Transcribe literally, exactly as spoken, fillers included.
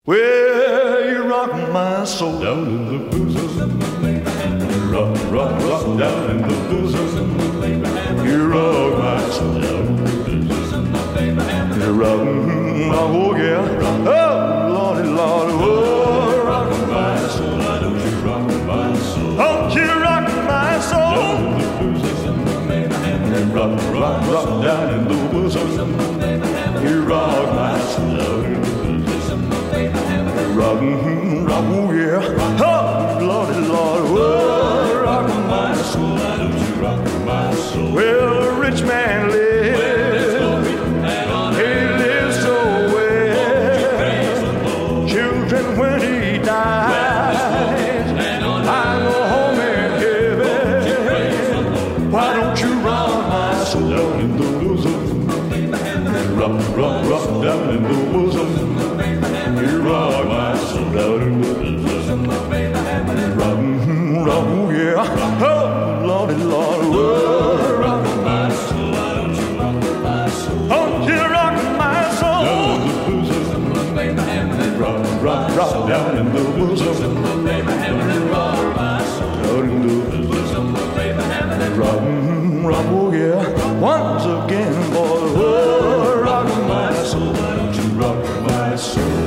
Well, you rock my soul down in the bosom. Rock, rock, rock down in the bosom. You rock my soul down in the bosom. You rock, mm, oh yeah. Oh, Lordy, Lordy, oh, rock my soul. Don't you rock my soul? Don't you rock my soul? Down in the bosom. Rock, rock, rock down in the bosom. You rock my soul down in the bosom. Rock, mm, rock, oh yeah. Oh, Lordy, Lordy, oh, rock my soul. Don't you rock my soul? Well, a rich man lives, he lives so well. Children, when he dies, I go home in heaven. Why don't you rock my soul down in the bosom? Rock, rock, rock down in the bosom. You rock my soul down in the bosom. Rock, mm, rock, oh yeah. Oh, Lordy, Lordy, oh, rock my soul. Don't you rock my soul? Don't you rock my soul? Down in the bosom. Rock, rock, rock down in the bosom. Rock my soul down in the bosom. Rock, mm, rock, oh yeah. Once again, boy, oh, rock my soul. Why don't you rock my soul?